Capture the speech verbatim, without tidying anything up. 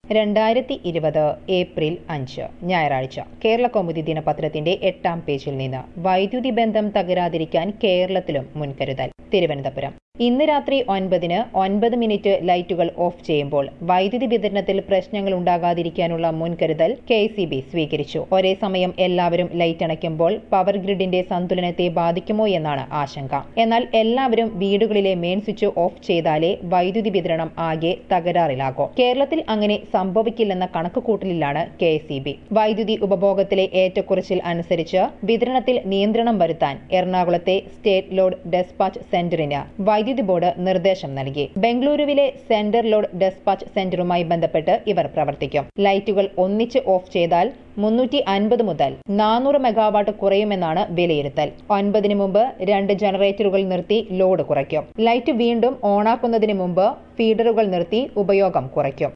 രണ്ടായിരത്തി ഇരുപത് ഏപ്രിൽ അഞ്ച് ഞായറാഴ്ച കേരള കൗമുദി ദിനപത്രത്തിന്റെ എട്ടാം പേജിൽ നിന്ന് വൈദ്യുതി ബന്ധം തകരാതിരിക്കാൻ കേരളത്തിലും മുൻകരുതൽ. തിരുവനന്തപുരം ഇന്ന് രാത്രി ഒൻപതിന് ഒൻപത് മിനിറ്റ് ലൈറ്റുകൾ ഓഫ് ചെയ്യുമ്പോൾ വൈദ്യുതി വിതരണത്തിൽ പ്രശ്നങ്ങൾ ഉണ്ടാകാതിരിക്കാനുള്ള മുൻകരുതൽ കെ എസ് ഇ ബി സ്വീകരിച്ചു. ഒരേ സമയം എല്ലാവരും ലൈറ്റ് അണയ്ക്കുമ്പോൾ പവർ ഗ്രിഡിന്റെ സന്തുലനത്തെ ബാധിക്കുമോ എന്നാണ് ആശങ്ക. എന്നാൽ എല്ലാവരും വീടുകളിലെ മെയിൻ സ്വിച്ച് ഓഫ് ചെയ്താലേ വൈദ്യുതി വിതരണം ആകെ തകരാറിലാകൂ. കേരളത്തിൽ അങ്ങനെ സംഭവിക്കില്ലെന്ന കണക്കുകൂട്ടലിലാണ് കെ എസ് ഇ ബി. വൈദ്യുതി ഉപഭോഗത്തിലെ ഏറ്റക്കുറച്ചിൽ അനുസരിച്ച് വിതരണത്തിൽ നിയന്ത്രണം വരുത്താൻ എറണാകുളത്തെ സ്റ്റേറ്റ് ലോഡ് ഡെസ്പാച്ച് സെന്ററിന് വൈദ്യുതി ബോർഡ് നിർദ്ദേശം നൽകി. ബംഗളൂരുവിലെ സെന്റർ ലോഡ് ഡെസ്പാച്ച് സെന്ററുമായി ബന്ധപ്പെട്ട് ഇവർ പ്രവർത്തിക്കും. ലൈറ്റുകൾ ഒന്നിച്ച് ഓഫ് ചെയ്താൽ മുന്നൂറ്റി അൻപത് മുതൽ നാനൂറ് മെഗാവാട്ട് കുറയുമെന്നാണ് വിലയിരുത്തൽ. ഒൻപതിന് മുമ്പ് രണ്ട് ജനറേറ്ററുകൾ നിർത്തി ലോഡ് കുറയ്ക്കും. ലൈറ്റ് വീണ്ടും ഓണാക്കുന്നതിന് മുമ്പ് ഫീഡറുകൾ നിർത്തി ഉപയോഗം കുറയ്ക്കും.